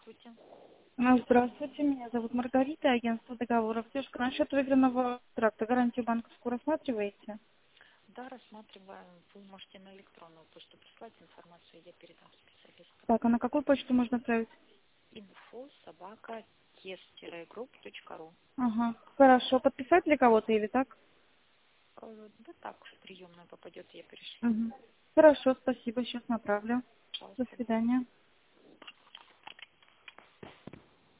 Здравствуйте. Здравствуйте, меня зовут Маргарита, агентство договоров. Девушка, насчет выигранного контракта, гарантию банковскую рассматриваете? Да, рассматриваем. Вы можете на электронную почту прислать информацию, я передам специалисту. Так, а на какую почту можно отправить? info@test-group.ru. Ага, хорошо. Подписать для кого-то или так? Да так, в приемную попадет, я перешлю. Угу. Хорошо, спасибо, сейчас направлю. До Пожалуйста, да. свидания.